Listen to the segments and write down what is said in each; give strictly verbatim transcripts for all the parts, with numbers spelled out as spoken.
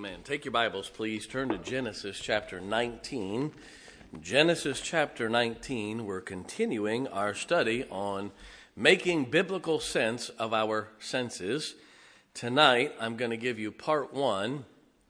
Amen. Take your Bibles, please. Turn to Genesis chapter nineteen. Genesis chapter nineteen, we're continuing our study on making biblical sense of our senses. Tonight, I'm going to give you part one.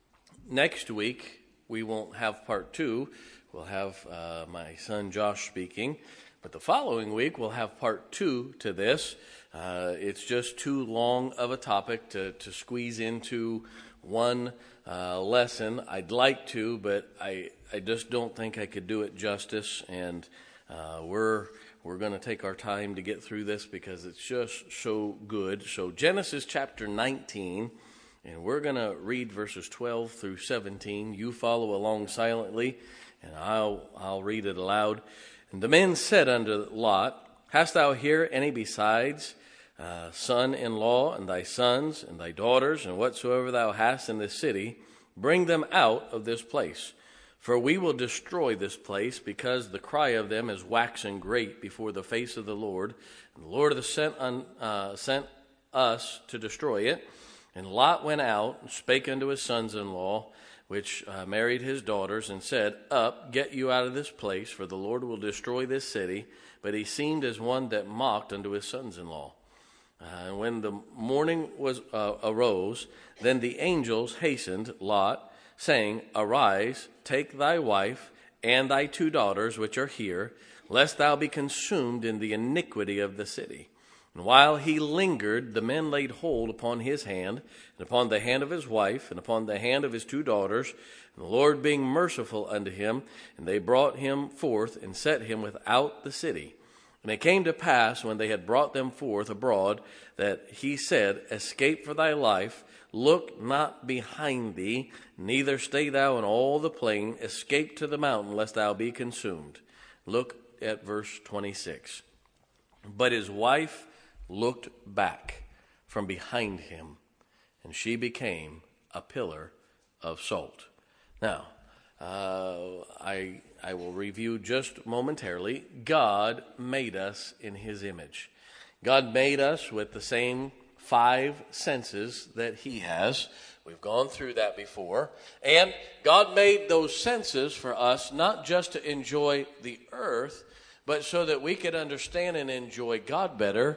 Next week, we won't have part two. We'll have uh, my son Josh speaking. But the following week, we'll have part two to this. Uh, it's just too long of a topic to, to squeeze into one uh, lesson. I'd like to, but I I just don't think I could do it justice. And uh, we're we're going to take our time to get through this because it's just so good. So Genesis chapter nineteen, and we're going to read verses twelve through seventeen. You follow along silently, and I'll I'll read it aloud. And the men said unto Lot, Hast thou here any besides uh, son-in-law, and thy sons, and thy daughters, and whatsoever thou hast in this city? Bring them out of this place. For we will destroy this place, because the cry of them is waxen great before the face of the Lord. And the Lord hath sent, un, uh, sent us to destroy it. And Lot went out, and spake unto his sons-in-law, which uh, married his daughters, and said, Up, get you out of this place, for the Lord will destroy this city. But he seemed as one that mocked unto his sons-in-law. Uh, and when the morning was uh, arose, then the angels hastened Lot, saying, Arise, take thy wife and thy two daughters which are here, lest thou be consumed in the iniquity of the city. And while he lingered, the men laid hold upon his hand, and upon the hand of his wife, and upon the hand of his two daughters, and the Lord being merciful unto him, and they brought him forth, and set him without the city. And it came to pass, when they had brought them forth abroad, that he said, Escape for thy life, look not behind thee, neither stay thou in all the plain, escape to the mountain, lest thou be consumed. Look at verse twenty-six. But his wife looked back from behind him, and she became a pillar of salt. Now, uh, I I will review just momentarily. God made us in his image. God made us with the same five senses that he has. We've gone through that before. And God made those senses for us not just to enjoy the earth, but so that we could understand and enjoy God better,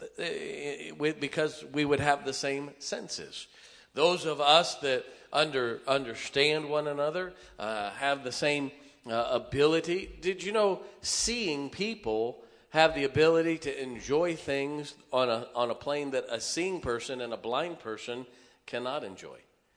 because we would have the same senses. Those of us that under understand one another, uh, have the same uh, ability. Did you know seeing people have the ability to enjoy things on a on a plane that a seeing person and a blind person cannot enjoy?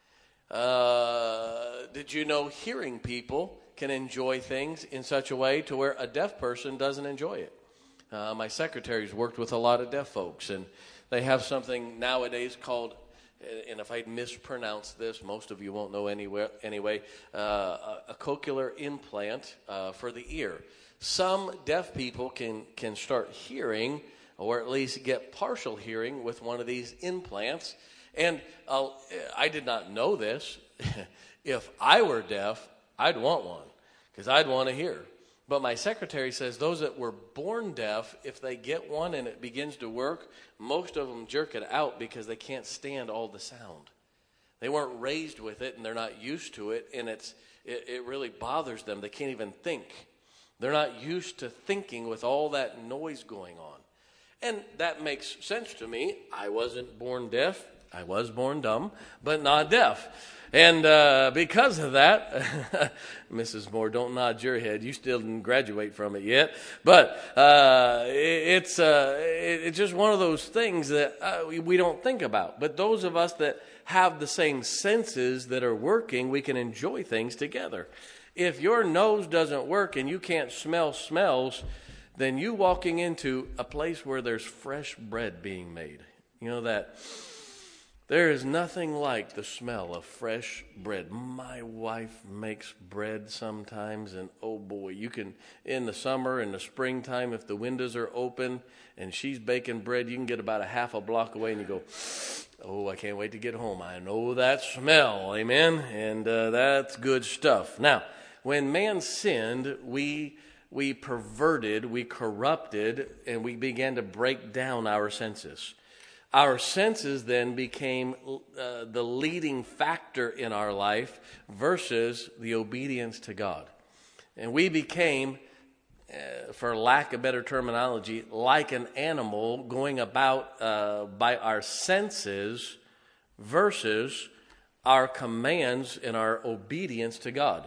Uh, did you know hearing people can enjoy things in such a way to where a deaf person doesn't enjoy it? Uh, my secretary's worked with a lot of deaf folks, and they have something nowadays called, and if I mispronounce this, most of you won't know anywhere, anyway, uh, a, a cochlear implant uh, for the ear. Some deaf people can, can start hearing, or at least get partial hearing with one of these implants. And uh, I did not know this. If I were deaf, I'd want one, because I'd want to hear. But my secretary says those that were born deaf, if they get one and it begins to work, most of them jerk it out because they can't stand all the sound. They weren't raised with it, and they're not used to it, and it's it, it really bothers them. They can't even think. They're not used to thinking with all that noise going on. And that makes sense to me. I wasn't born deaf. I was born dumb, but not deaf. And uh, because of that, Missus Moore, don't nod your head. You still didn't graduate from it yet. But uh, it, it's uh, it, it's just one of those things that uh, we, we don't think about. But those of us that have the same senses that are working, we can enjoy things together. If your nose doesn't work and you can't smell smells, then you walking into a place where there's fresh bread being made. You know that... There is nothing like the smell of fresh bread. My wife makes bread sometimes, and oh boy, you can, in the summer, in the springtime, if the windows are open and she's baking bread, you can get about a half a block away and you go, oh, I can't wait to get home. I know that smell, amen? And uh, that's good stuff. Now, when man sinned, we we perverted, we corrupted, and we began to break down our senses. Our senses then became uh, the leading factor in our life versus the obedience to God. And we became, uh, for lack of better terminology, like an animal going about uh, by our senses versus our commands and our obedience to God.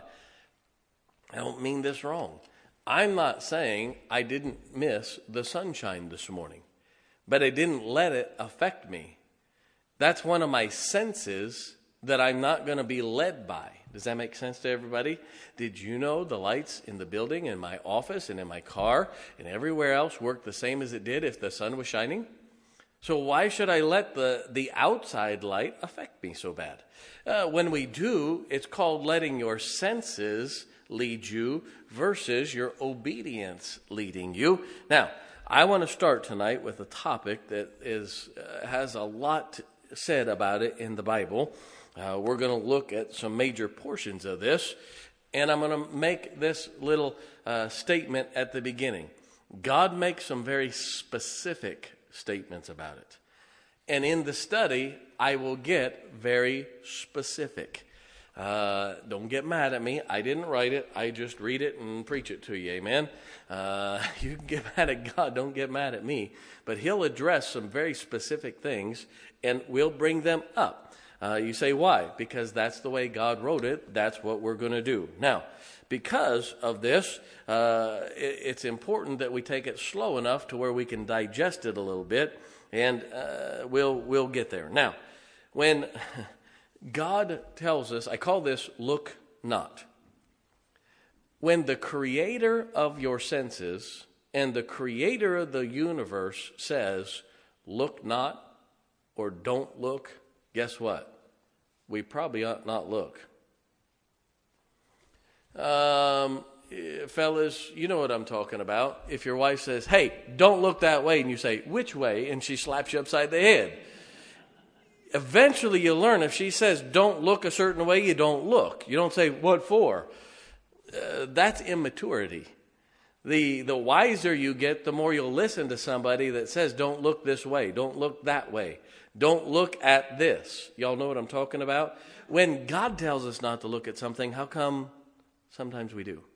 I don't mean this wrong. I'm not saying I didn't miss the sunshine this morning, but I didn't let it affect me. That's one of my senses that I'm not going to be led by. Does that make sense to everybody? Did you know the lights in the building, in my office, and in my car, and everywhere else work the same as it did if the sun was shining? So why should I let the, the outside light affect me so bad? Uh, when we do, it's called letting your senses lead you versus your obedience leading you. Now, I want to start tonight with a topic that is uh, has a lot said about it in the Bible. Uh, we're going to look at some major portions of this, and I'm going to make this little uh, statement at the beginning. God makes some very specific statements about it. And in the study, I will get very specific. Uh, don't get mad at me. I didn't write it. I just read it and preach it to you. Amen. Uh, you can get mad at God. Don't get mad at me. But he'll address some very specific things, and we'll bring them up. Uh, you say, why? Because that's the way God wrote it. That's what we're going to do. Now, because of this, uh, it, it's important that we take it slow enough to where we can digest it a little bit, and uh, we'll we'll get there. Now, when God tells us, I call this look not. When the creator of your senses and the creator of the universe says, look not or don't look, guess what? We probably ought not look. Um, fellas, you know what I'm talking about. If your wife says, hey, don't look that way, and you say, which way? And she slaps you upside the head. Eventually you learn if she says don't look a certain way, you don't look. You don't say, what for? Uh, that's immaturity. The, the wiser you get, the more you'll listen to somebody that says don't look this way, don't look that way, don't look at this. Y'all know what I'm talking about? When God tells us not to look at something, how come sometimes we do?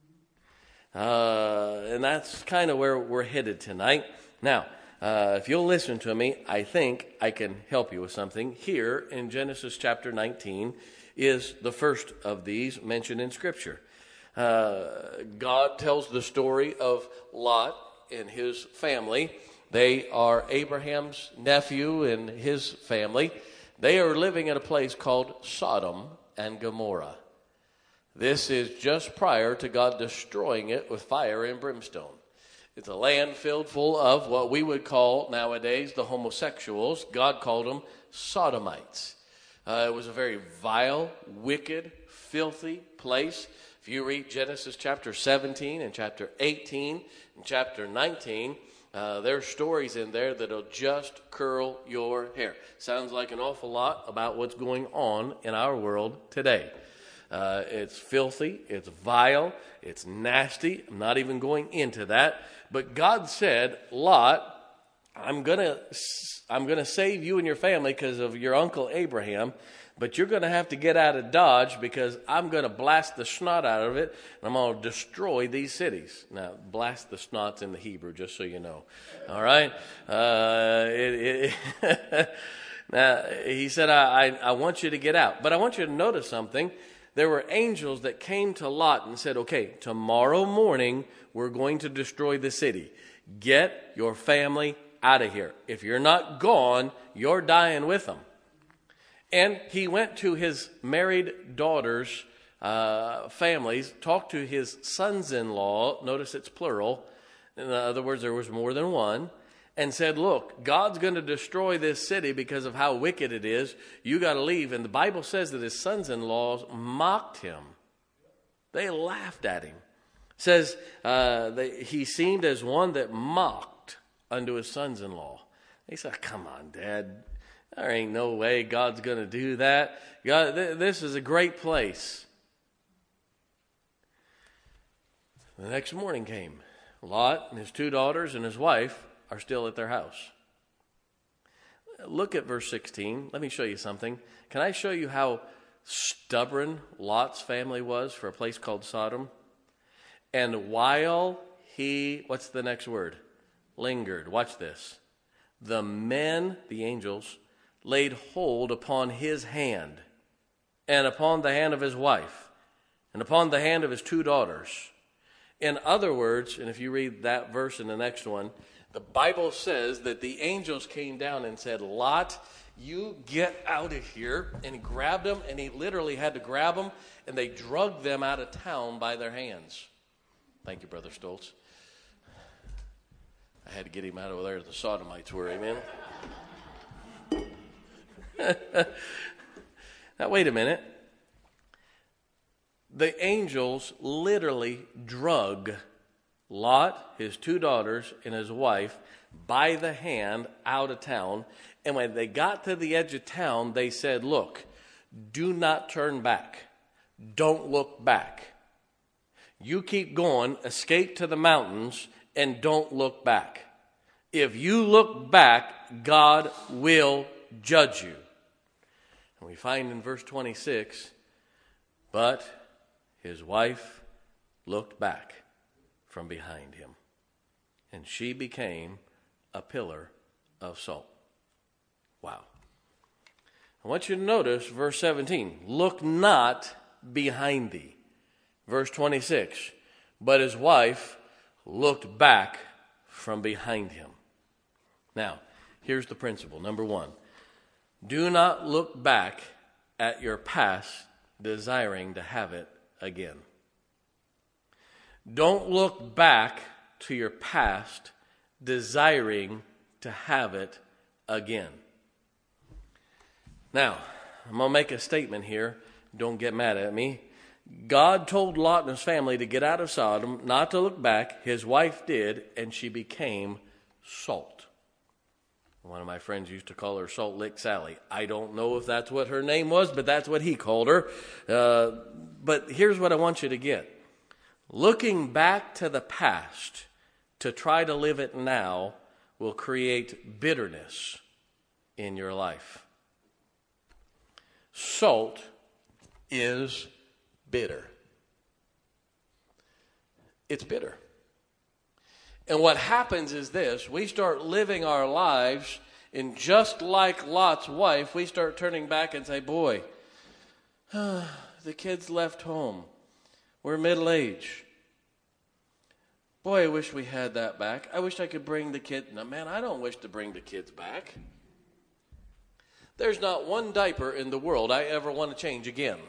Uh, and that's kind of where we're headed tonight. Now, Uh, if you'll listen to me, I think I can help you with something. Here in Genesis chapter nineteen is the first of these mentioned in Scripture. Uh, God tells the story of Lot and his family. They are Abraham's nephew and his family. They are living in a place called Sodom and Gomorrah. This is just prior to God destroying it with fire and brimstone. It's a land filled full of what we would call nowadays the homosexuals. God called them sodomites. Uh, it was a very vile, wicked, filthy place. If you read Genesis chapter seventeen and chapter eighteen and chapter nineteen, uh, there are stories in there that'll just curl your hair. Sounds like an awful lot about what's going on in our world today. Uh, it's filthy, it's vile, it's nasty. I'm not even going into that. But God said, Lot, I'm gonna, I'm gonna save you and your family because of your uncle Abraham, but you're gonna have to get out of Dodge because I'm gonna blast the snot out of it, and I'm gonna destroy these cities. Now, blast the snot's in the Hebrew, just so you know. All right. Uh, it, it now he said, I, I, I want you to get out, but I want you to notice something. There were angels that came to Lot and said, okay, tomorrow morning we're going to destroy the city. Get your family out of here. If you're not gone, you're dying with them. And he went to his married daughter's uh, families, talked to his sons-in-law, notice it's plural, in other words, there was more than one, and said, look, God's going to destroy this city because of how wicked it is. You got to leave. And the Bible says that his sons-in-law mocked him. They laughed at him. It says uh, they, he seemed as one that mocked unto his sons-in-law. They said, come on, Dad. There ain't no way God's going to do that. God, th- this is a great place. The next morning came. Lot and his two daughters and his wife are still at their house. look at verse sixteen. Let me show you something. Can I show you how stubborn Lot's family was for a place called Sodom? And while he, what's the next word? Lingered. Watch this. The men, the angels, laid hold upon his hand, and upon the hand of his wife, and upon the hand of his two daughters. In other words, and if you read that verse and the next one, the Bible says that the angels came down and said, Lot, you get out of here. And he grabbed them, and he literally had to grab them, and they drugged them out of town by their hands. Thank you, Brother Stoltz. I had to get him out of there. The Sodomites were, amen? Now, wait a minute. The angels literally drug Lot, his two daughters, and his wife by the hand out of town. And when they got to the edge of town, they said, look, do not turn back. Don't look back. You keep going, escape to the mountains, and don't look back. If you look back, God will judge you. And we find in verse twenty-six, but his wife looked back from behind him, and she became a pillar of salt. Wow. I want you to notice verse seventeen. Look not behind thee. Verse twenty-six. But his wife looked back from behind him. Now, here's the principle. Number one. Do not look back at your past desiring to have it again. Don't look back to your past desiring to have it again. Now, I'm going to make a statement here. Don't get mad at me. God told Lot and his family to get out of Sodom, not to look back. His wife did, and she became salt. One of my friends used to call her Salt Lick Sally. I don't know if that's what her name was, but that's what he called her. Uh, but here's what I want you to get. Looking back to the past to try to live it now will create bitterness in your life. Salt is bitter. It's bitter. And what happens is this, we start living our lives, and just like Lot's wife, we start turning back and say, boy, the kids left home. We're middle-aged. Boy, I wish we had that back. I wish I could bring the kid. Now, man, I don't wish to bring the kids back. There's not one diaper in the world I ever want to change again.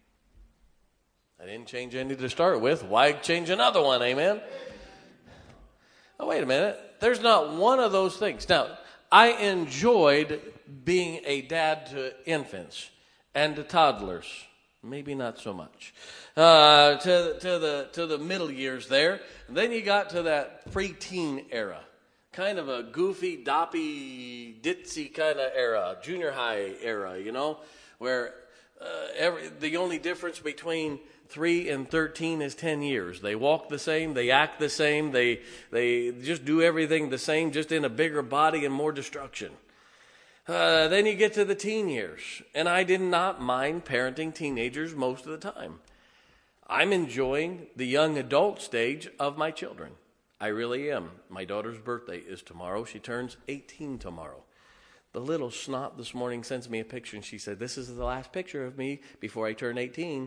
I didn't change any to start with. Why change another one, amen? Oh, wait a minute. There's not one of those things. Now, I enjoyed being a dad to infants and to toddlers. Maybe not so much. Uh, to, to, the, to the middle years there. And then you got to that preteen era. Kind of a goofy, doppy, ditzy kind of era. Junior high era, you know. Where uh, every, the only difference between three and thirteen is ten years. They walk the same, they act the same, they they just do everything the same, just in a bigger body and more destruction. Uh, then you get to the teen years, and I did not mind parenting teenagers most of the time. I'm enjoying the young adult stage of my children. I really am. My daughter's birthday is tomorrow. She turns eighteen tomorrow. The little snot this morning sends me a picture, and she said, this is the last picture of me before I turn eighteen.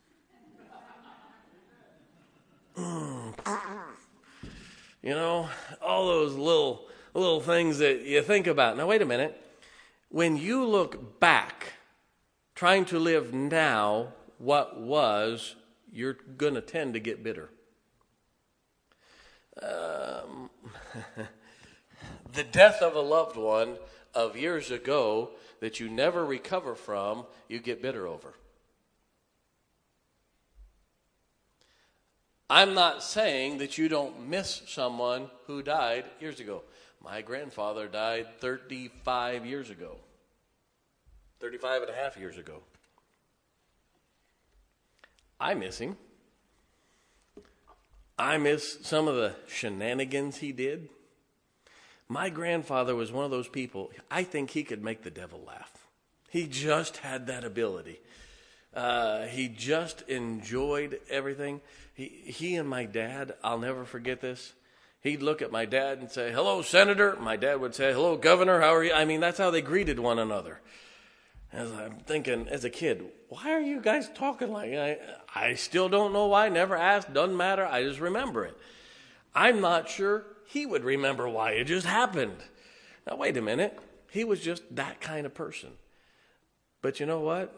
You know, all those little little things that you think about. Now, wait a minute. When you look back, trying to live now what was, you're going to tend to get bitter. Um, the death of a loved one of years ago that you never recover from, you get bitter over. I'm not saying that you don't miss someone who died years ago. My grandfather died thirty-five years ago. thirty-five and a half years ago. I miss him. I miss some of the shenanigans he did. My grandfather was one of those people, I think he could make the devil laugh. He just had that ability. Uh, he just enjoyed everything. He, he and my dad, I'll never forget this. He'd look at my dad and say, "Hello, Senator." My dad would say, "Hello, Governor. How are you?" I mean, that's how they greeted one another. As I'm thinking, as a kid, why are you guys talking like I, I still don't know why. Never asked. Doesn't matter. I just remember it. I'm not sure he would remember why. It just happened. Now, wait a minute. He was just that kind of person. But you know what?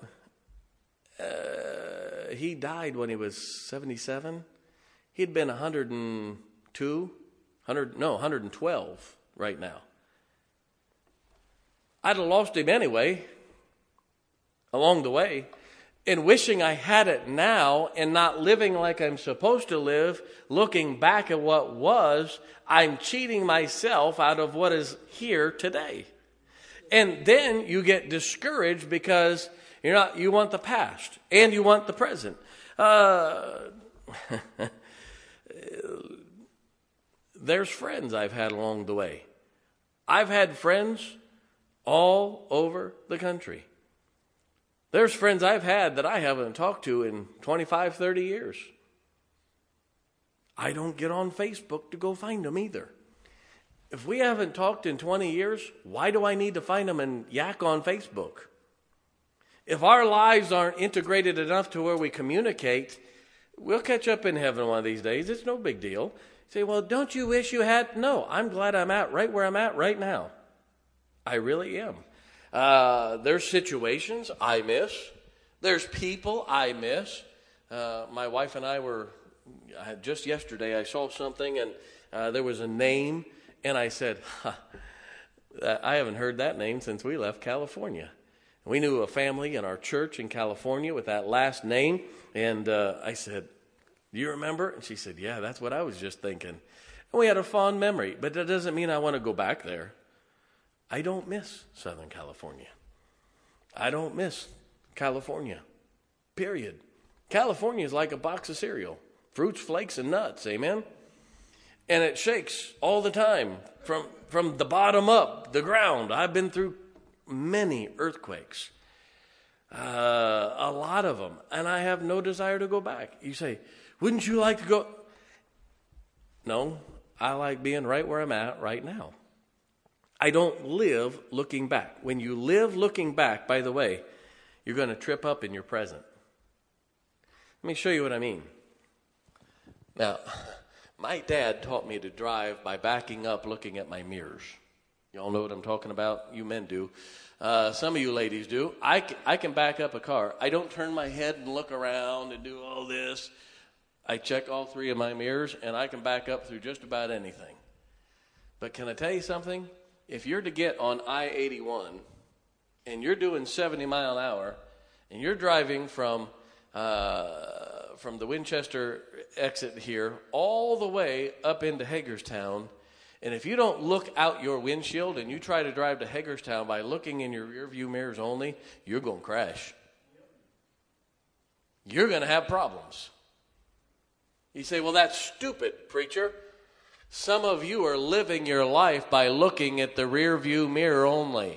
Uh, he died when he was seventy-seven. He'd been one hundred two, one hundred, no, one hundred twelve right now. I'd have lost him anyway, along the way. And wishing I had it now and not living like I'm supposed to live, looking back at what was, I'm cheating myself out of what is here today. And then you get discouraged because you're not, you want the past and you want the present. Uh, there's friends I've had along the way. I've had friends all over the country. There's friends I've had that I haven't talked to in twenty-five, thirty years. I don't get on Facebook to go find them either. If we haven't talked in twenty years, why do I need to find them and yak on Facebook? If our lives aren't integrated enough to where we communicate, we'll catch up in heaven one of these days. It's no big deal. You say, "Well, don't you wish you had?" No, I'm glad I'm at right where I'm at right now. I really am. Uh, there's situations I miss. There's people I miss. Uh, my wife and I were, I, just yesterday I saw something and uh, there was a name and I said, huh, I haven't heard that name since we left California. We knew a family in our church in California with that last name. And uh, I said, "Do you remember?" And she said, "Yeah, that's what I was just thinking." And we had a fond memory, but that doesn't mean I want to go back there. I don't miss Southern California. I don't miss California, period. California is like a box of cereal, fruits, flakes, and nuts, amen? And it shakes all the time from, from the bottom up, the ground. I've been through many earthquakes, uh, a lot of them, and I have no desire to go back. You say, "Wouldn't you like to go?" No, I like being right where I'm at right now. I don't live looking back. When you live looking back, by the way, you're going to trip up in your present. Let me show you what I mean. Now, my dad taught me to drive by backing up looking at my mirrors. You all know what I'm talking about? You men do. Uh, some of you ladies do. I can, I can back up a car. I don't turn my head and look around and do all this. I check all three of my mirrors, and I can back up through just about anything. But can I tell you something? If you're to get on I eighty-one and you're doing seventy mile an hour and you're driving from uh, from the Winchester exit here all the way up into Hagerstown, and if you don't look out your windshield and you try to drive to Hagerstown by looking in your rearview mirrors only, you're going to crash. You're going to have problems. You say, "Well, that's stupid, preacher." Some of you are living your life by looking at the rear view mirror only.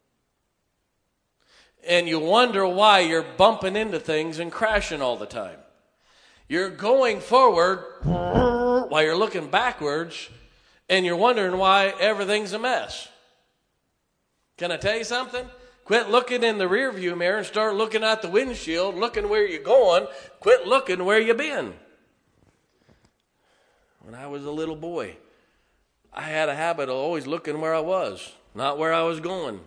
And you wonder why you're bumping into things and crashing all the time. You're going forward while you're looking backwards, and you're wondering why everything's a mess. Can I tell you something? Quit looking in the rear view mirror and start looking out the windshield, looking where you're going. Quit looking where you've been. When I was a little boy, I had a habit of always looking where I was, not where I was going.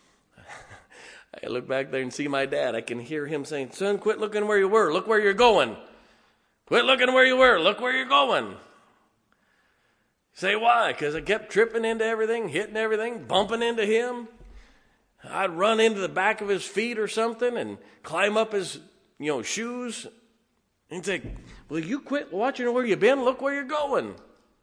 I look back there and see my dad. I can hear him saying, "Son, quit looking where you were. Look where you're going. Quit looking where you were. Look where you're going." You say, "Why?" Because I kept tripping into everything, hitting everything, bumping into him. I'd run into the back of his feet or something and climb up his, you know, shoes. And he'd say, "Will you quit watching where you've been? Look where you're going."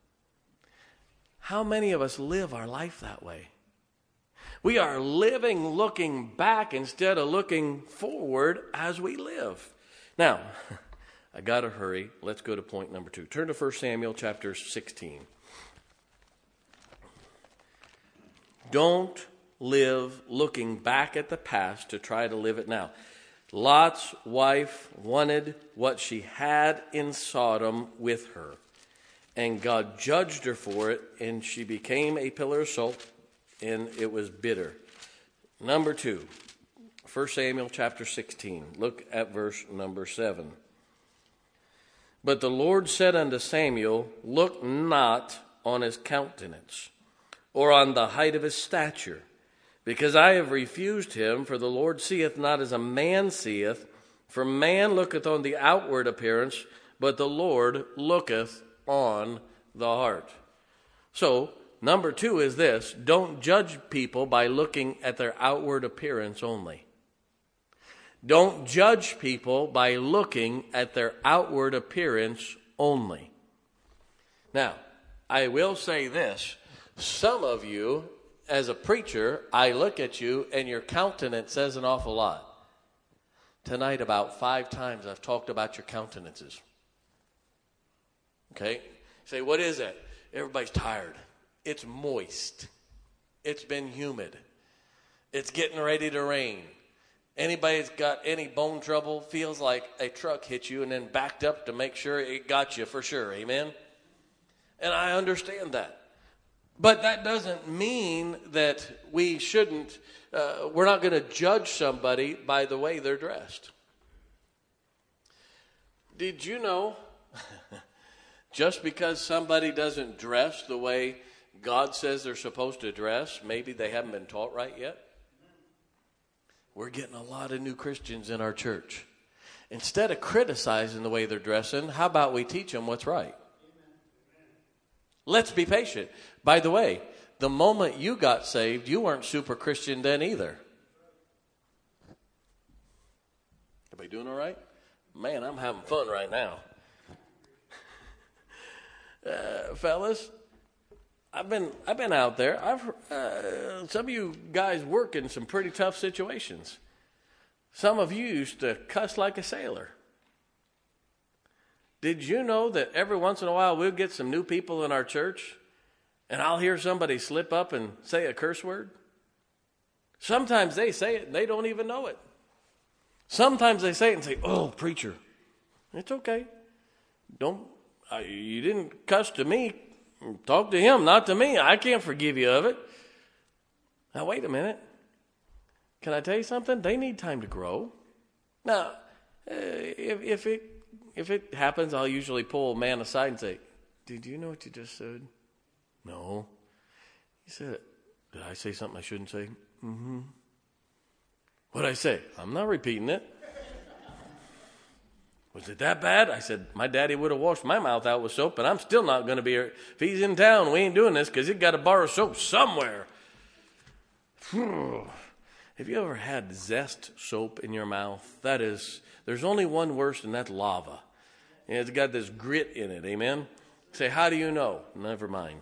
How many of us live our life that way? We are living looking back instead of looking forward as we live. Now, I got to hurry. Let's go to point number two. Turn to First Samuel chapter sixteen. Don't live looking back at the past to try to live it now. Lot's wife wanted what she had in Sodom with her, and God judged her for it, and she became a pillar of salt, and it was bitter. Number two, First Samuel chapter sixteen. Look at verse number seven. But the Lord said unto Samuel, look not on his countenance, or on the height of his stature, because I have refused him. For the Lord seeth not as a man seeth, for man looketh on the outward appearance, but the Lord looketh on the heart. So, number two is this: don't judge people by looking at their outward appearance only. Don't judge people by looking at their outward appearance only. Now, I will say this. Some of you, as a preacher, I look at you and your countenance says an awful lot. Tonight, about five times I've talked about your countenances. Okay? You say, what is it? Everybody's tired. It's moist. It's been humid. It's getting ready to rain. Anybody that's got any bone trouble feels like a truck hit you and then backed up to make sure it got you for sure. Amen? And I understand that. But that doesn't mean that we shouldn't, uh, we're not going to judge somebody by the way they're dressed. Did you know, just because somebody doesn't dress the way God says they're supposed to dress, maybe they haven't been taught right yet? We're getting a lot of new Christians in our church. Instead of criticizing the way they're dressing, how about we teach them what's right? Let's be patient. By the way, the moment you got saved, you weren't super Christian then either. Everybody doing all right? Man, I'm having fun right now. uh, fellas, I've been I've been out there. I've uh, some of you guys work in some pretty tough situations. Some of you used to cuss like a sailor. Did you know that every once in a while we'll get some new people in our church, and I'll hear somebody slip up and say a curse word? Sometimes they say it and they don't even know it. Sometimes they say it and say, "Oh, preacher, it's okay. Don't I, you didn't cuss to me. Talk to him, not to me. I can't forgive you of it." Now, wait a minute. Can I tell you something? They need time to grow. Now, if, if it if it happens, I'll usually pull a man aside and say, "Did you know what you just said?" "No." He said, "Did I say something I shouldn't say?" "Mm-hmm." "What'd I say?" "I'm not repeating it." "Was it that bad?" I said, "My daddy would have washed my mouth out with soap, and I'm still not going to be here. If he's in town, we ain't doing this because he's got to borrow soap somewhere." Have you ever had Zest soap in your mouth? That is, there's only one worse, and that's lava. And it's got this grit in it, amen? Say, "How do you know?" Never mind.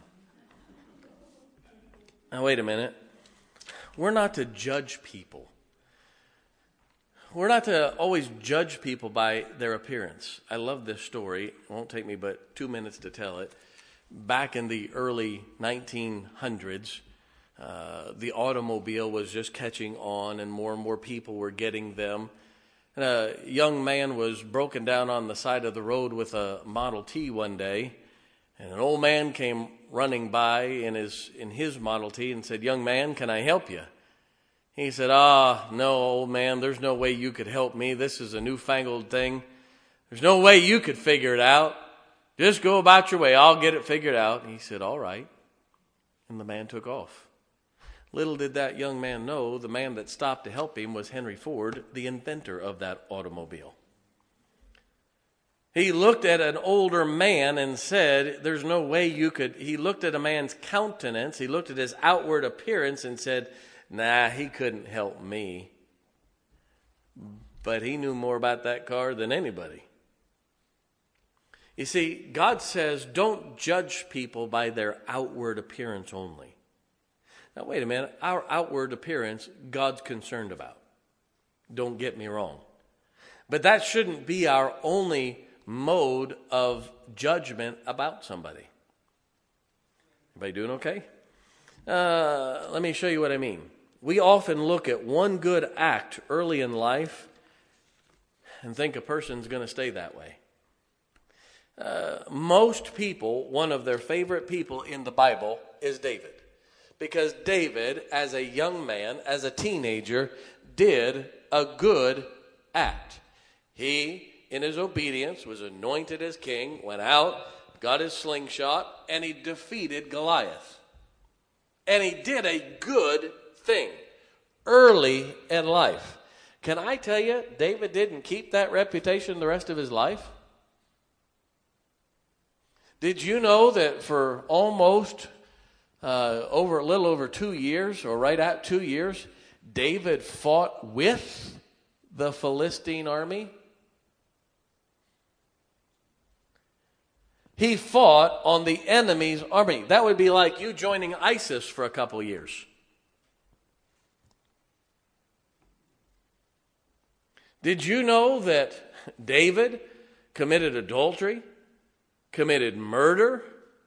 Now, wait a minute. We're not to judge people. We're not to always judge people by their appearance. I love this story. It won't take me but two minutes to tell it. Back in the early nineteen hundreds, uh, the automobile was just catching on, and more and more people were getting them. And a young man was broken down on the side of the road with a Model T one day, and an old man came running by in his in his Model T and said, "Young man, can I help you?" He said, "Ah, no, old man, there's no way you could help me. This is a newfangled thing. There's no way you could figure it out. Just go about your way. I'll get it figured out." And he said, "All right." And the man took off. Little did that young man know, the man that stopped to help him was Henry Ford, the inventor of that automobile. He looked at an older man and said, "There's no way you could." He looked at a man's countenance. He looked at his outward appearance and said, "Nah, he couldn't help me." But he knew more about that car than anybody. You see, God says don't judge people by their outward appearance only. Now, wait a minute. Our outward appearance, God's concerned about. Don't get me wrong. But that shouldn't be our only mode of judgment about somebody. Everybody doing okay? Uh, let me show you what I mean. We often look at one good act early in life and think a person's going to stay that way. Uh, most people, one of their favorite people in the Bible is David. Because David, as a young man, as a teenager, did a good act. He, in his obedience, was anointed as king, went out, got his slingshot, and he defeated Goliath. And he did a good thing early in life. Can I tell you, David didn't keep that reputation the rest of his life? Did you know that for almost uh, over a little over two years, or right at two years, David fought with the Philistine army? He fought on the enemy's army. That would be like you joining ISIS for a couple years. Did you know that David committed adultery, committed murder?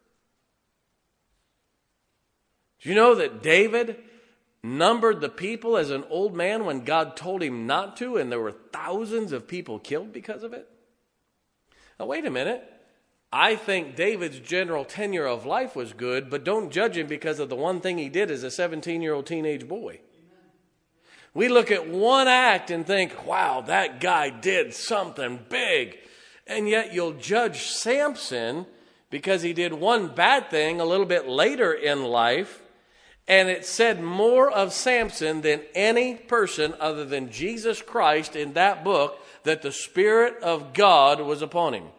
Do you know that David numbered the people as an old man when God told him not to, and there were thousands of people killed because of it? Now, wait a minute. I think David's general tenure of life was good, but don't judge him because of the one thing he did as a seventeen-year-old teenage boy. We look at one act and think, wow, that guy did something big. And yet you'll judge Samson because he did one bad thing a little bit later in life. And it said more of Samson than any person other than Jesus Christ in that book, that the Spirit of God was upon him.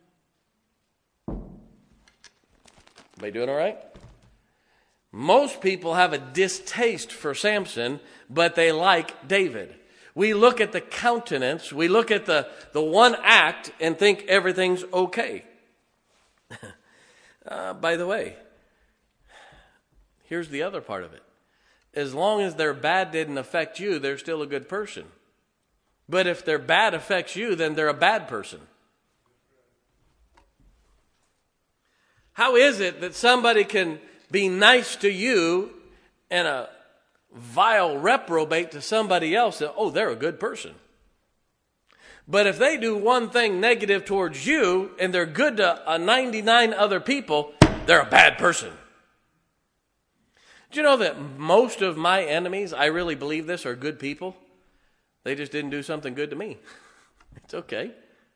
Everybody doing all right? Most people have a distaste for Samson, but they like David. We look at the countenance, we look at the, the one act and think everything's okay. uh, by the way, here's the other part of it. As long as their bad didn't affect you, they're still a good person. But if their bad affects you, then they're a bad person. How is it that somebody can be nice to you and a vile reprobate to somebody else, and, oh, they're a good person? But if they do one thing negative towards you and they're good to a ninety-nine other people, they're a bad person. Do you know that most of my enemies, I really believe this, are good people? They just didn't do something good to me. It's okay.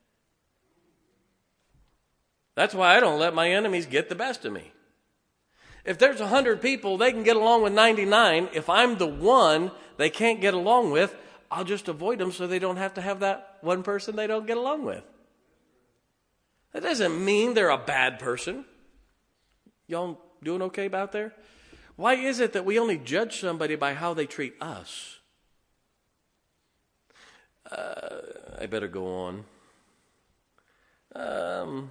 That's why I don't let my enemies get the best of me. If there's one hundred people, they can get along with ninety-nine. If I'm the one they can't get along with, I'll just avoid them so they don't have to have that one person they don't get along with. That doesn't mean they're a bad person. Y'all doing okay about there? Why is it that we only judge somebody by how they treat us? Uh, I better go on. Um...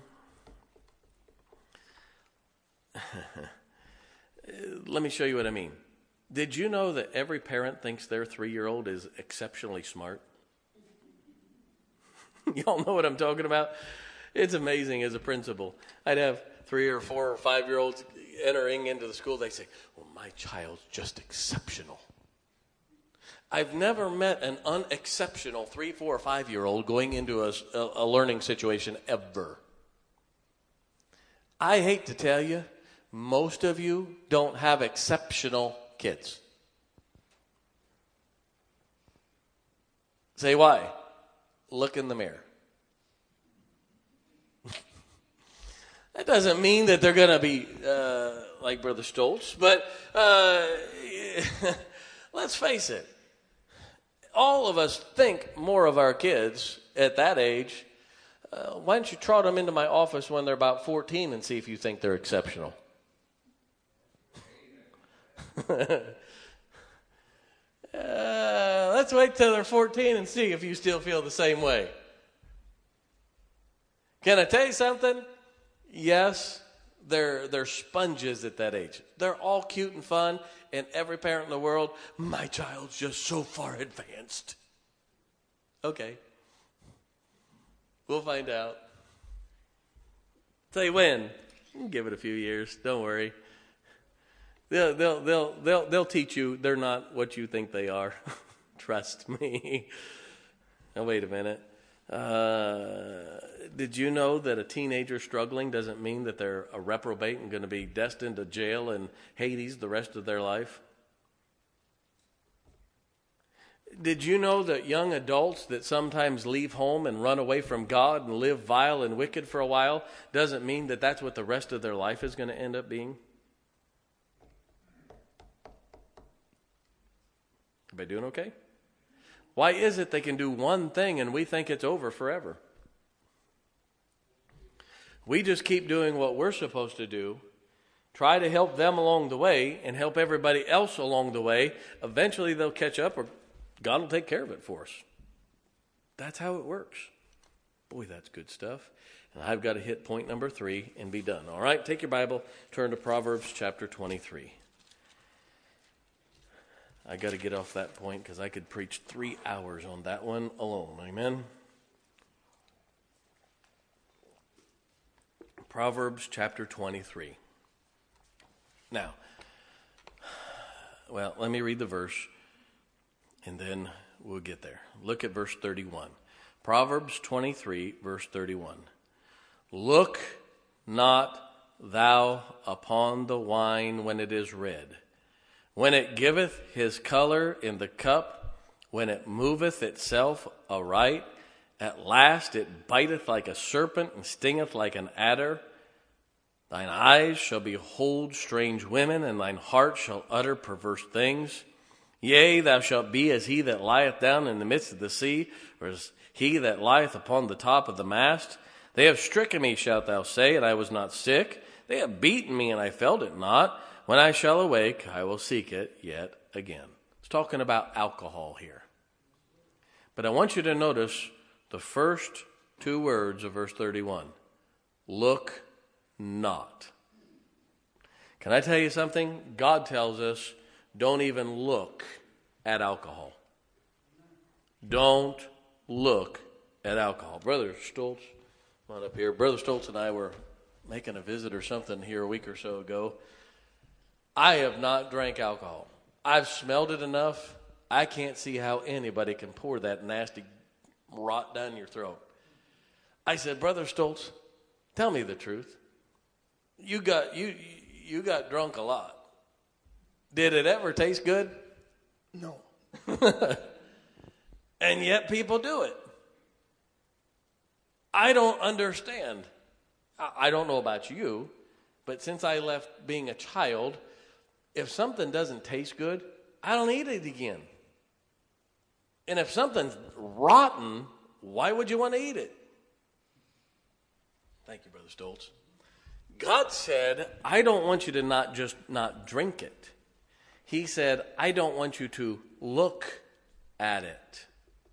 Let me show you what I mean. Did you know that every parent thinks their three-year-old is exceptionally smart? Y'all know what I'm talking about? It's amazing as a principal. I'd have three or four or five-year-olds entering into the school. They say, well, my child's just exceptional. I've never met an unexceptional three, four, or five-year-old going into a, a, a learning situation ever. I hate to tell you, most of you don't have exceptional kids. Say why? Look in the mirror. That doesn't mean that they're going to be uh, like Brother Stoltz, but uh, let's face it. All of us think more of our kids at that age. Uh, why don't you trot them into my office when they're about fourteen and see if you think they're exceptional? uh, let's wait till they're fourteen and see if you still feel the same way. Can I tell you something? Yes, they're, they're sponges at that age. They're all cute and fun, and every parent in the world, my child's just so far advanced. Okay. We'll find out. Tell you when. Give it a few years. Don't worry. They'll, they'll, they'll, they'll, they'll teach you they're not what you think they are. Trust me. Now, wait a minute. Uh, did you know that a teenager struggling doesn't mean that they're a reprobate and going to be destined to jail and Hades the rest of their life? Did you know that young adults that sometimes leave home and run away from God and live vile and wicked for a while doesn't mean that that's what the rest of their life is going to end up being? Everybody doing okay? Why is it they can do one thing and we think it's over forever? We just keep doing what we're supposed to do, try to help them along the way, and help everybody else along the way. Eventually they'll catch up, or God will take care of it for us. That's how it works. Boy, that's good stuff. And I've got to hit point number three and be done. All right, take your Bible, turn to Proverbs chapter twenty-three. I got to get off that point because I could preach three hours on that one alone. Amen. Proverbs chapter twenty-three. Now, well, let me read the verse and then we'll get there. Look at verse thirty-one. Proverbs twenty-three, verse thirty-one. Look not thou upon the wine when it is red, when it giveth his color in the cup, when it moveth itself aright, at last it biteth like a serpent and stingeth like an adder. Thine eyes shall behold strange women, and thine heart shall utter perverse things. Yea, thou shalt be as he that lieth down in the midst of the sea, or as he that lieth upon the top of the mast. They have stricken me, shalt thou say, and I was not sick. They have beaten me, and I felt it not. When I shall awake, I will seek it yet again. It's talking about alcohol here. But I want you to notice the first two words of verse thirty-one. Look not. Can I tell you something? God tells us, don't even look at alcohol. Don't look at alcohol. Brother Stoltz, come on up here. Brother Stoltz and I were making a visit or something here a week or so ago. I have not drank alcohol. I've smelled it enough. I can't see how anybody can pour that nasty rot down your throat. I said, Brother Stoltz, tell me the truth. You got you you got drunk a lot. Did it ever taste good? No. And yet people do it. I don't understand. I don't know about you, but since I left being a child, if something doesn't taste good, I don't eat it again. And if something's rotten, why would you want to eat it? Thank you, Brother Stoltz. God said, I don't want you to not just not drink it. He said, I don't want you to look at it.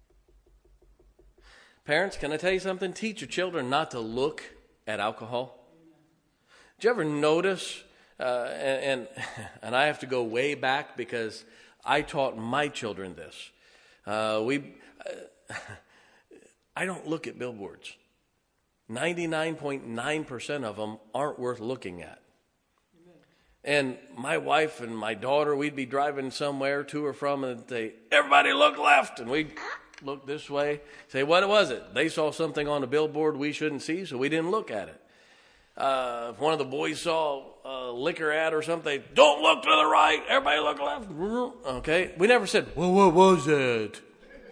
Parents, can I tell you something? Teach your children not to look at alcohol. Did you ever notice, uh, and, and and I have to go way back because I taught my children this. Uh, we, uh, I don't look at billboards. ninety-nine point nine percent of them aren't worth looking at. And my wife and my daughter, we'd be driving somewhere to or from, and they, everybody look left, and we'd look this way. Say, what was it? They saw something on a billboard we shouldn't see, so we didn't look at it. Uh, if one of the boys saw a liquor ad or something, don't look to the right, everybody look left. Okay, we never said, well, what was it?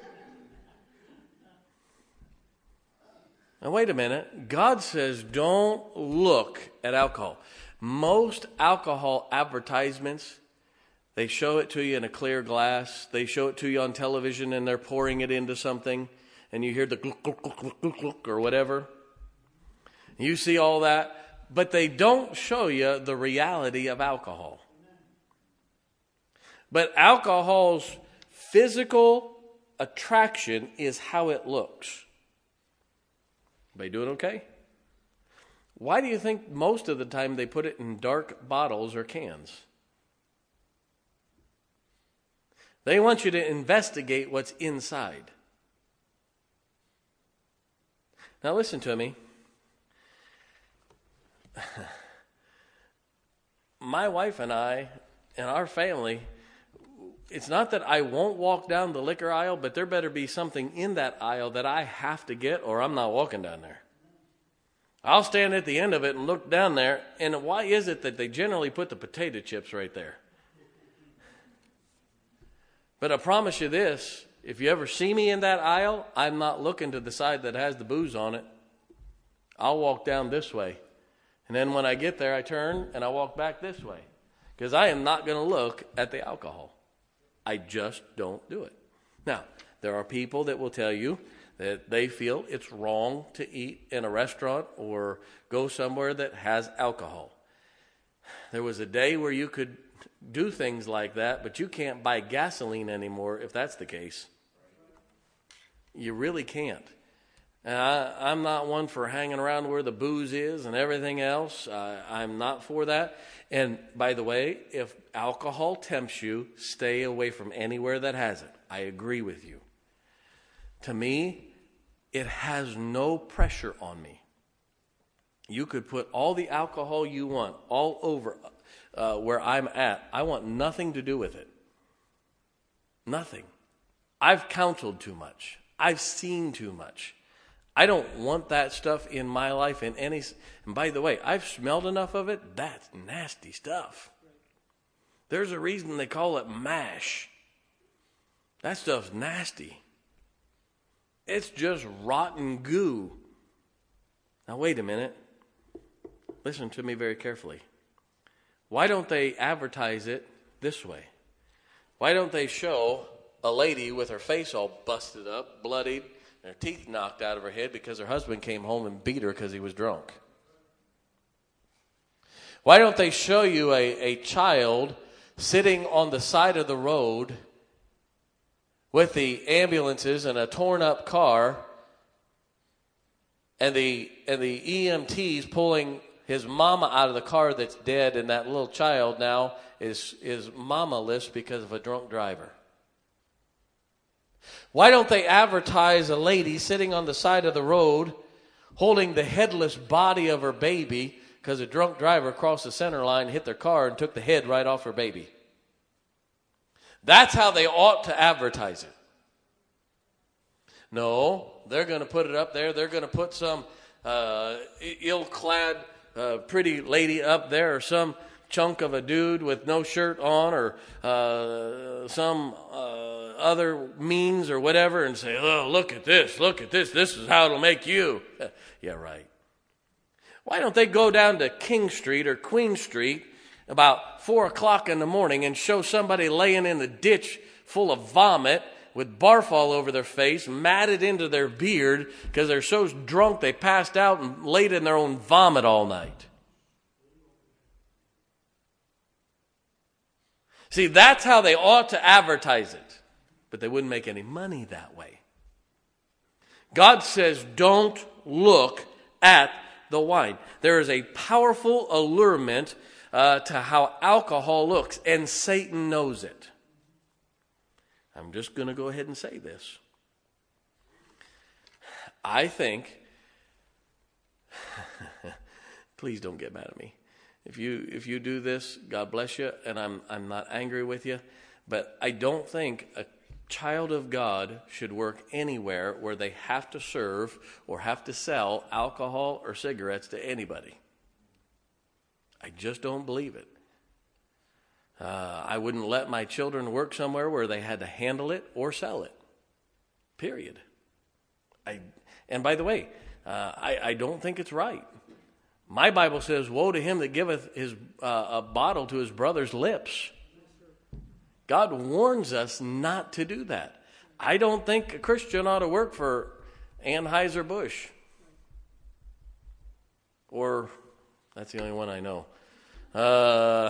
Now, wait a minute. God says don't look at alcohol. Most alcohol advertisements, they show it to you in a clear glass. They show it to you on television and they're pouring it into something. And you hear the gluk, gluk, gluk, gluk, gluk, gluk, or whatever. You see all that. But they don't show you the reality of alcohol. But alcohol's physical attraction is how it looks. Everybody doing okay? Why do you think most of the time they put it in dark bottles or cans? They want you to investigate what's inside. Now listen to me. My wife and I in our family, it's not that I won't walk down the liquor aisle, but there better be something in that aisle that I have to get, or I'm not walking down there. I'll stand at the end of it and look down there, and why is it that they generally put the potato chips right there? But I promise you this, if you ever see me in that aisle, I'm not looking to the side that has the booze on it. I'll walk down this way. And then when I get there, I turn and I walk back this way. Because I am not going to look at the alcohol. I just don't do it. Now, there are people that will tell you that they feel it's wrong to eat in a restaurant or go somewhere that has alcohol. There was a day where you could do things like that, but you can't buy gasoline anymore if that's the case. You really can't. And I, I'm not one for hanging around where the booze is and everything else. Uh, I'm not for that. And by the way, if alcohol tempts you, stay away from anywhere that has it. I agree with you. To me, it has no pressure on me. You could put all the alcohol you want all over uh, where I'm at. I want nothing to do with it. Nothing. I've counseled too much. I've seen too much. I don't want that stuff in my life in any... And by the way, I've smelled enough of it. That's nasty stuff. There's a reason they call it mash. That stuff's nasty. It's just rotten goo. Now, wait a minute. Listen to me very carefully. Why don't they advertise it this way? Why don't they show a lady with her face all busted up, bloodied, and her teeth knocked out of her head because her husband came home and beat her because he was drunk? Why don't they show you a, a child sitting on the side of the road with the ambulances and a torn up car and the and the E M Ts pulling his mama out of the car that's dead, and that little child now is is mama-less because of a drunk driver? Why don't they advertise a lady sitting on the side of the road holding the headless body of her baby because a drunk driver crossed the center line, hit their car, and took the head right off her baby? That's how they ought to advertise it. No, they're going to put it up there. They're going to put some uh, ill-clad uh, pretty lady up there, or some chunk of a dude with no shirt on, or uh, some uh, other means or whatever, and say, oh, look at this, look at this, this is how it'll make you. Yeah, right. Why don't they go down to King Street or Queen Street about four o'clock in the morning and show somebody laying in the ditch full of vomit with barf all over their face, matted into their beard because they're so drunk they passed out and laid in their own vomit all night? See, that's how they ought to advertise it. But they wouldn't make any money that way. God says, don't look at the wine. There is a powerful allurement uh, to how alcohol looks, and Satan knows it. I'm just going to go ahead and say this. I think, please don't get mad at me. If you if you do this, God bless you, and I'm I'm not angry with you, but I don't think a child of God should work anywhere where they have to serve or have to sell alcohol or cigarettes to anybody. I just don't believe it. Uh, I wouldn't let my children work somewhere where they had to handle it or sell it. Period. I and by the way, uh, I, I don't think it's right. My Bible says, woe to him that giveth his uh, a bottle to his brother's lips. God warns us not to do that. I don't think a Christian ought to work for Anheuser-Busch. Or, that's the only one I know. Uh,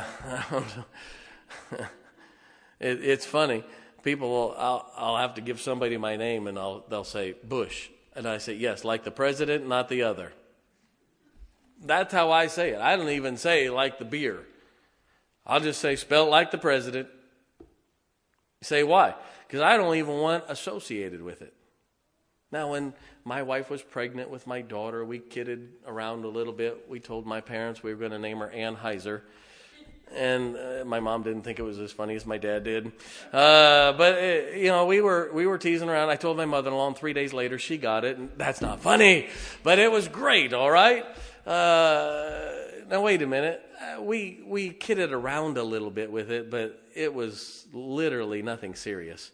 it, it's funny. People will, I'll, I'll have to give somebody my name and I'll, they'll say, Bush. And I say, yes, like the president, not the other. That's how I say it. I don't even say like the beer. I'll just say spell like the president. You say why? Because I don't even want associated with it. Now, when my wife was pregnant with my daughter, we kidded around a little bit. We told my parents we were going to name her Anheuser. And uh, my mom didn't think it was as funny as my dad did. Uh, but, uh, you know, we were we were teasing around. I told my mother-in-law, and three days later, she got it. And that's not funny, but it was great, all right? Uh, now, wait a minute. Uh, we, we kidded around a little bit with it, but it was literally nothing serious.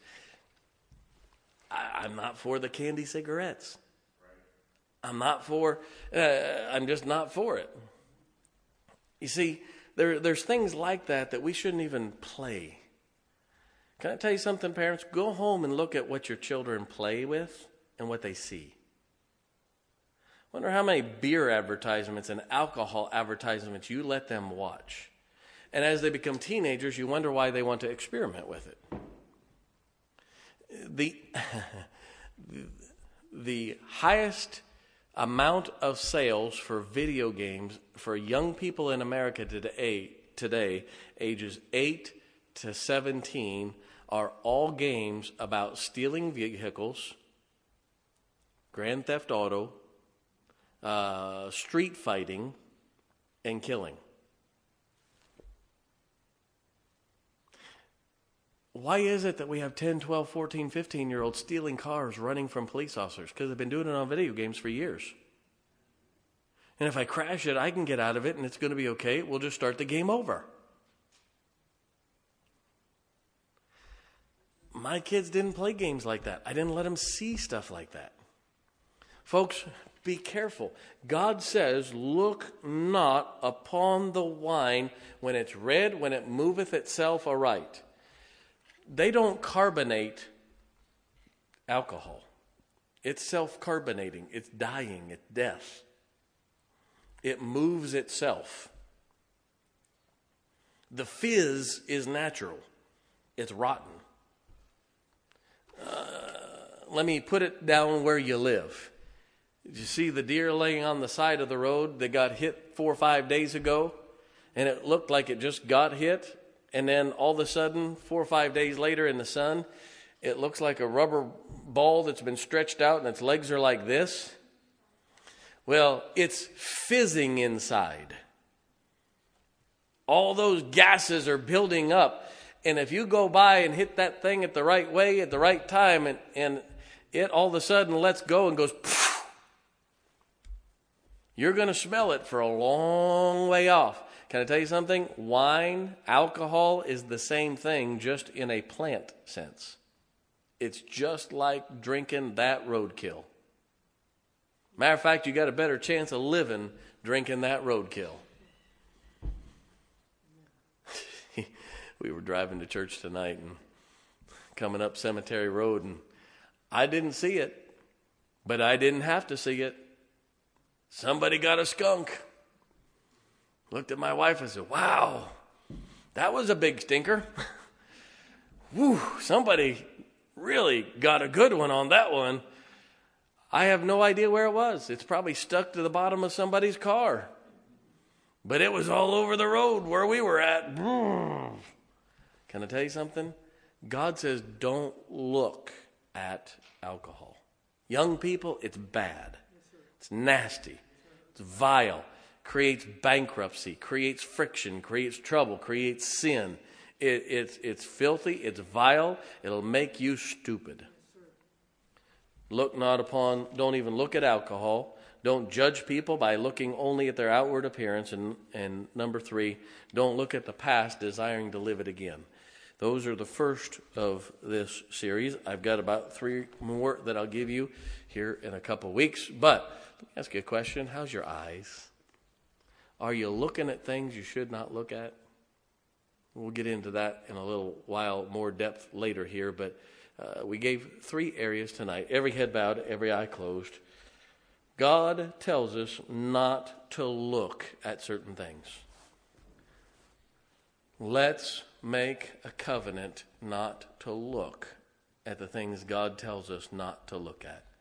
I, I'm not for the candy cigarettes. I'm not for, uh, I'm just not for it. You see, There, there's things like that that we shouldn't even play. Can I tell you something, parents? Go home and look at what your children play with and what they see. Wonder how many beer advertisements and alcohol advertisements you let them watch. And as they become teenagers, you wonder why they want to experiment with it. The, the highest amount of sales for video games for young people in America today, today, ages eight to seventeen, are all games about stealing vehicles, Grand Theft Auto, uh, street fighting, and killing. Why is it that we have ten, twelve, fourteen, fifteen-year-olds stealing cars, running from police officers? Because they've been doing it on video games for years. And if I crash it, I can get out of it, and it's going to be okay. We'll just start the game over. My kids didn't play games like that. I didn't let them see stuff like that. Folks, be careful. God says, look not upon the wine when it's red, when it moveth itself aright. They don't carbonate alcohol. It's self-carbonating. It's dying. It's death. It moves itself. The fizz is natural. It's rotten. Uh, let me put it down where you live. Did you see the deer laying on the side of the road that got hit four or five days ago? And it looked like it just got hit. And then all of a sudden, four or five days later in the sun, it looks like a rubber ball that's been stretched out and its legs are like this. Well, it's fizzing inside. All those gases are building up. And if you go by and hit that thing at the right way, at the right time, and, and it all of a sudden lets go and goes, poof, you're going to smell it for a long way off. Can I tell you something? Wine, alcohol is the same thing, just in a plant sense. It's just like drinking that roadkill. Matter of fact, you got a better chance of living drinking that roadkill. We were driving to church tonight and coming up Cemetery Road, and I didn't see it, but I didn't have to see it. Somebody got a skunk. Looked at my wife and said, wow, that was a big stinker. Whew, somebody really got a good one on that one. I have no idea where it was. It's probably stuck to the bottom of somebody's car. But it was all over the road where we were at. Can I tell you something? God says don't look at alcohol. Young people, it's bad. It's nasty. It's vile. Creates bankruptcy, creates friction, creates trouble, creates sin. It, it's, it's filthy, it's vile, it'll make you stupid. Look not upon, don't even look at alcohol. Don't judge people by looking only at their outward appearance. And, and number three, don't look at the past desiring to live it again. Those are the first of this series. I've got about three more that I'll give you here in a couple weeks. But let me ask you a question. How's your eyes? Are you looking at things you should not look at? We'll get into that in a little while, more depth later here, but uh, we gave three areas tonight. Every head bowed, every eye closed. God tells us not to look at certain things. Let's make a covenant not to look at the things God tells us not to look at.